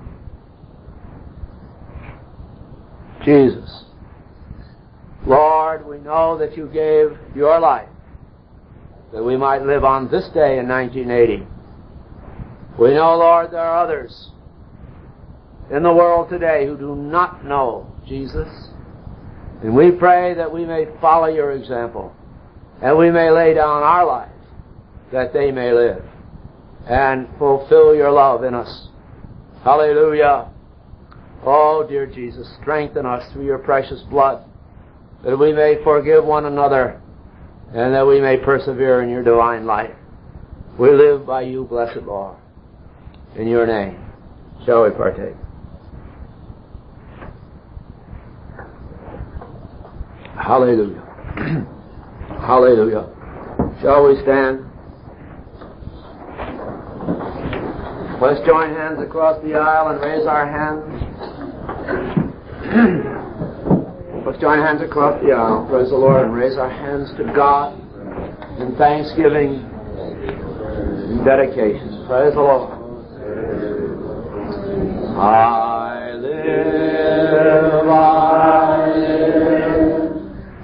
Jesus, Lord, we know that you gave your life that we might live on this day in nineteen eighty. We know, Lord, there are others in the world today who do not know Jesus. And we pray that we may follow your example and we may lay down our life that they may live and fulfill your love in us. Hallelujah. Oh, dear Jesus, strengthen us through your precious blood, that we may forgive one another and that we may persevere in your divine life. We live by you, blessed Lord. In your name, shall we partake? Hallelujah. Hallelujah. Shall we stand? Let's join hands across the aisle and raise our hands. Let's join hands across the aisle, praise the Lord, and raise our hands to God in thanksgiving and dedication. Praise the Lord. I live, I live,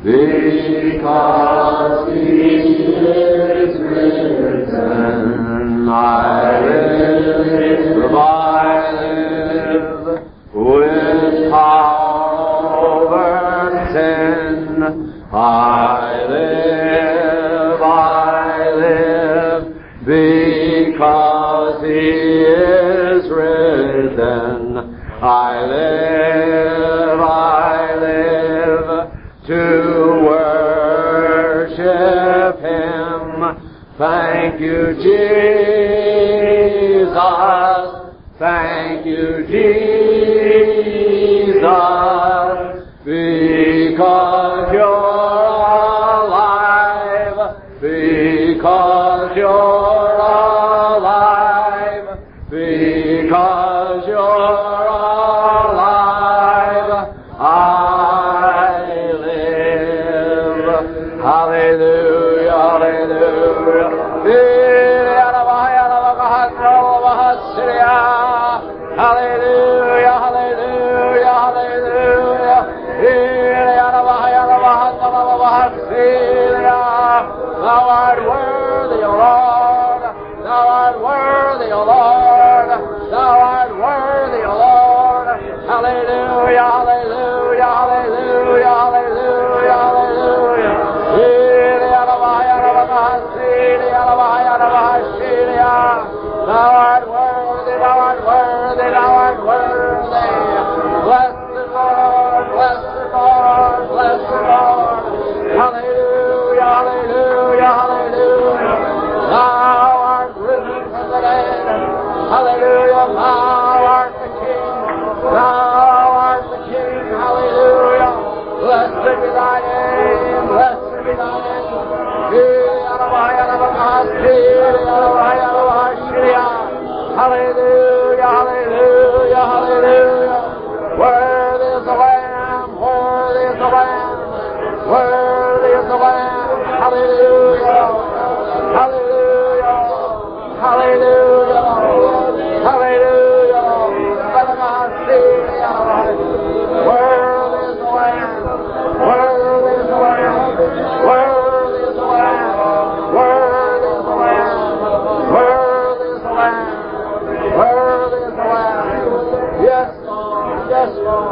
because he is risen. I live, I live, with power over sin. I live, I live, because he is risen. I live, I live, to worship him. Thank you, Jesus. Thank you, Jesus, because you're alive, because you're alive, because you're alive. Hallelujah, hallelujah, hallelujah. Thou art worthy, O Lord. Thou art worthy, O Lord. Thou art worthy, O Lord. Hallelujah, hallelujah, hallelujah, hallelujah, hallelujah. Thou art worthy, thou art worthy, thou art worthy. Bless the Lord, bless the Lord, bless the Lord. Hallelujah, hallelujah, hallelujah. Thou art risen from the dead. Hallelujah, thou art the King. Thou art the King, hallelujah. Blessed be thy name, blessed be thy name. Hallelujah, hallelujah, hallelujah. Worthy is the Lamb, worthy is the Lamb, worthy is the Lamb. Hallelujah, hallelujah, hallelujah, hallelujah. Worthy is the Lamb, worthy is the Lamb, worthy is the Lamb, worthy is the Lamb, worthy is the Lamb, worthy is the Lamb. Yes, Lord, yes, Lord.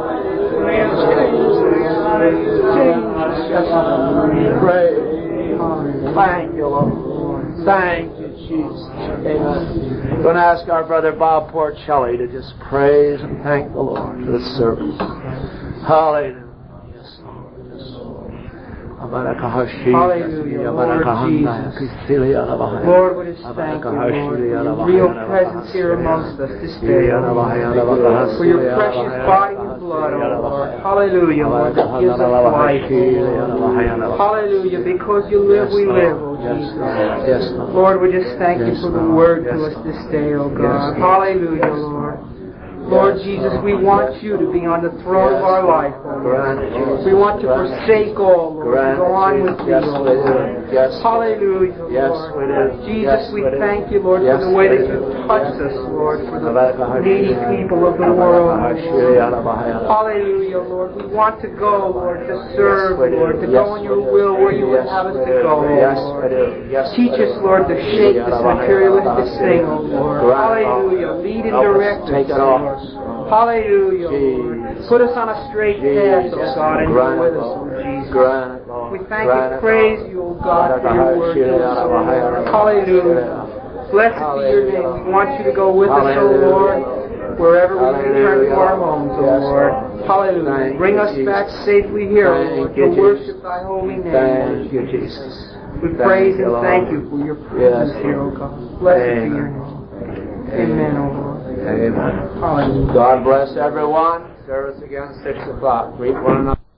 Jesus, yes, Lord. Praise. Thank you, Lord. Thank you, Jesus. Amen. I'm going to ask our brother Bob Porcelli to just praise and thank the Lord for this service. Hallelujah. Yes, Lord. Yes, Lord. Hallelujah, Lord Jesus. Lord, we just thank you, Lord, for your real presence here amongst us this day, O Lord. For your precious body and blood, O Lord. Hallelujah, Lord, that gives us life, O Lord. Hallelujah, because you live, we live, O Jesus. Lord, we just thank you for the word to us this day, O God. Hallelujah, Lord. Lord Jesus, we want you to be on the throne of our life, O Lord. We want to forsake all, Lord, to go on with you, O Lord. Hallelujah, Lord. Jesus, we thank you, Lord, for the way that you touched us, Lord, for the needy people of the world, Lord. Hallelujah, Lord. We want to go, Lord, to serve, Lord, to go in your will where you would have us to go, Lord. Teach us, Lord, to shake this materialistic thing, O Lord. Hallelujah. Lead and direct us, Lord. Hallelujah, Lord. Put us on a straight path, O God, and go with us, O Jesus. We thank and praise you, O God, for your word to us, O Lord. Hallelujah. Blessed be your name. We want you to go with us, O Lord, wherever we return to our homes, O Lord. Hallelujah. Bring us back safely here, O Lord, to worship thy holy name. Thank you, Jesus. We praise and thank you for your presence here, O God. Blessed be your name. Amen, O Lord. Amen. Hallelujah. God bless everyone. Service again, six o'clock. Greet one another.